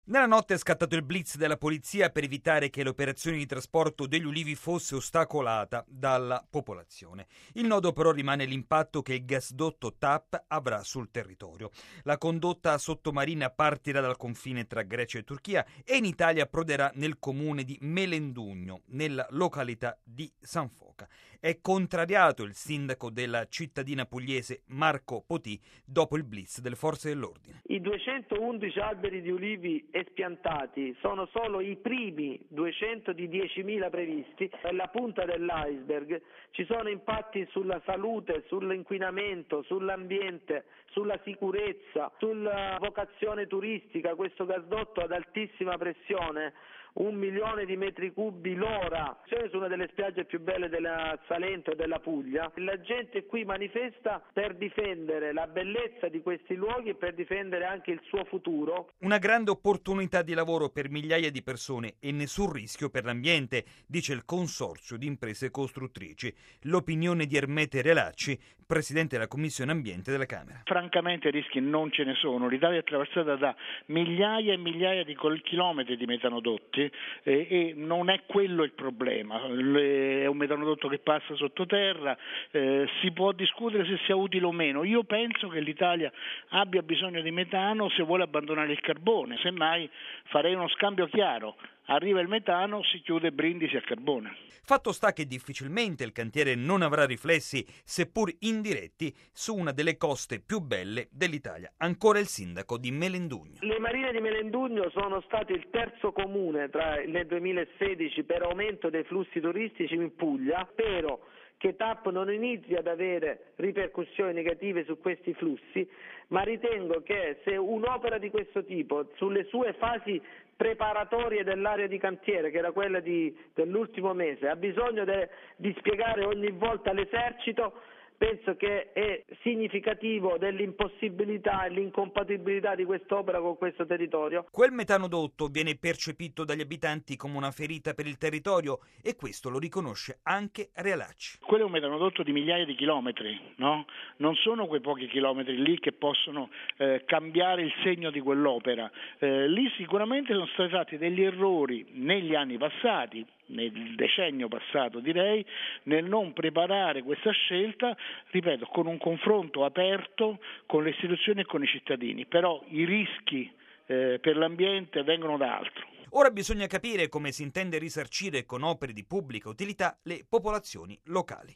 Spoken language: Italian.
Nella notte è scattato il blitz della polizia per evitare che l'operazione di trasporto degli ulivi fosse ostacolata dalla popolazione. Il nodo però rimane l'impatto che il gasdotto TAP avrà sul territorio. La condotta sottomarina partirà dal confine tra Grecia e Turchia e in Italia approderà nel comune di Melendugno, nella località di San Foca. È contrariato il sindaco della cittadina pugliese Marco Potì dopo il blitz delle forze dell'ordine. I 211 alberi di ulivi espiantati sono solo i primi 200 di 10.000 previsti. È la punta dell'iceberg. Ci sono impatti sulla salute, sull'inquinamento, sull'ambiente, sulla sicurezza, sulla vocazione turistica. Questo gasdotto ad altissima pressione, 1 milione di metri cubi l'ora, su una delle spiagge più belle della Salento e della Puglia. La gente qui manifesta per difendere la bellezza di questi luoghi e per difendere anche il suo futuro. Una grande opportunità di lavoro per migliaia di persone e nessun rischio per l'ambiente, dice il consorzio di imprese costruttrici. L'opinione di Ermete Relacci, presidente della Commissione Ambiente della Camera. Francamente rischi non ce ne sono. L'Italia è attraversata da migliaia e migliaia di chilometri di metanodotti e non è quello il problema. È un metanodotto che passa sottoterra, si può discutere se sia utile o meno. Io penso che l'Italia abbia bisogno di metano se vuole abbandonare il carbone. Semmai farei uno scambio chiaro. Arriva il metano, si chiude Brindisi a carbone. Fatto sta che difficilmente il cantiere non avrà riflessi, seppur indiretti, su una delle coste più belle dell'Italia. Ancora il sindaco di Melendugno. Le marine di Melendugno sono state il terzo comune nel 2016 per aumento dei flussi turistici in Puglia. Spero che TAP non inizi ad avere ripercussioni negative su questi flussi, ma ritengo che se un'opera di questo tipo, sulle sue fasi preparatorie dell'area di cantiere, che era quella dell'ultimo mese, ha bisogno di spiegare ogni volta all'esercito, penso che è significativo dell'impossibilità e l'incompatibilità di quest'opera con questo territorio. Quel metanodotto viene percepito dagli abitanti come una ferita per il territorio e questo lo riconosce anche Relacci. Quello è un metanodotto di migliaia di chilometri, no? Non sono quei pochi chilometri lì che possono cambiare il segno di quell'opera. Lì sicuramente sono stati fatti degli errori negli anni passati, nel decennio passato direi, nel non preparare questa scelta, ripeto, con un confronto aperto con le istituzioni e con i cittadini, però i rischi per l'ambiente vengono da altro. Ora bisogna capire come si intende risarcire con opere di pubblica utilità le popolazioni locali.